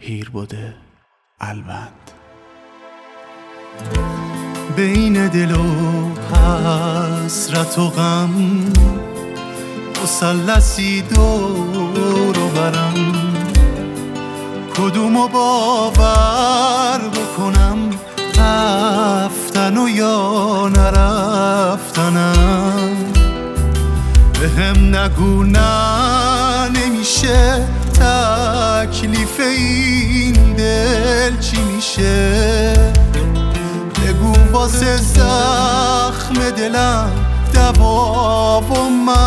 هیر بوده البند. بین دل و حسرت و غم مثلثی دور و برم، کدومو باور بکنم، رفتن و یا نرفتنم. بهم نگو نه نمیشه، تکلیف این دل چی میشه؟ بگو واسه زخم دلم دوا و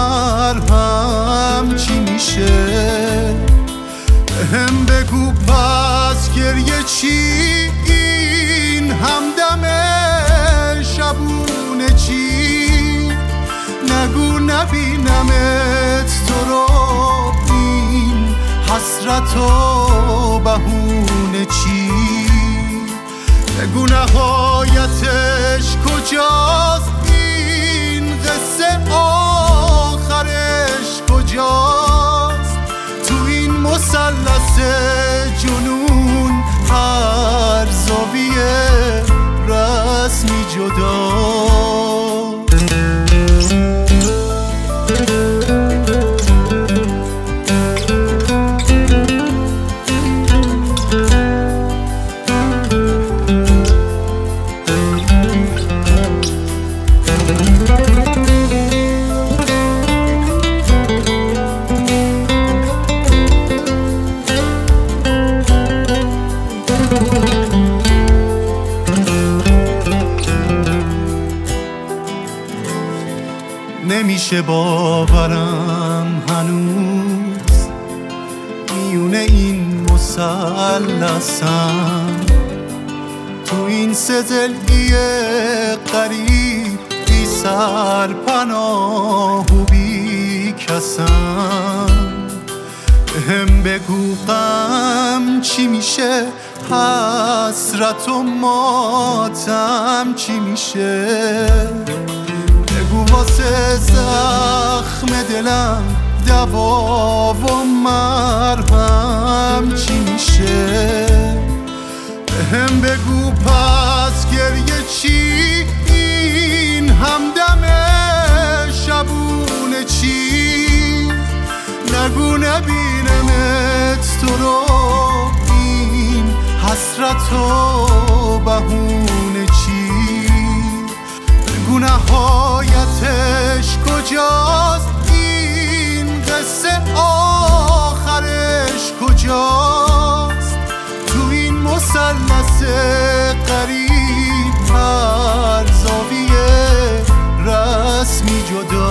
مرهم چی میشه؟ بهم بگو پس گریه چی، این همدم شبونه چی؟ نگو نبینمت تو رو، این حسرت و بهونه چی؟ بگو نهایتش کجاست، این قصه آخرش کجاست؟ تو این مثلث جنون هر زاویه رسمی جداست. نمیشه باورم هنوز میونه این مثلثم، تو این سزلی غریب بی سرپناه و بی کسم. بهم بگو غم چی میشه، حسرت و ماتم چی میشه؟ بگو واسه زخم دلم دوا و مرهم چی میشه؟ بهم بگو پس گریه چی، این همدم شبونه چی؟ نگو نبینمت تو رو، این حسرت و بهونه چی؟ بگو نهایتش کجاست، این قصه آخرش کجاست؟ تو این مثلث غریب هر زاویه رسمی جدا.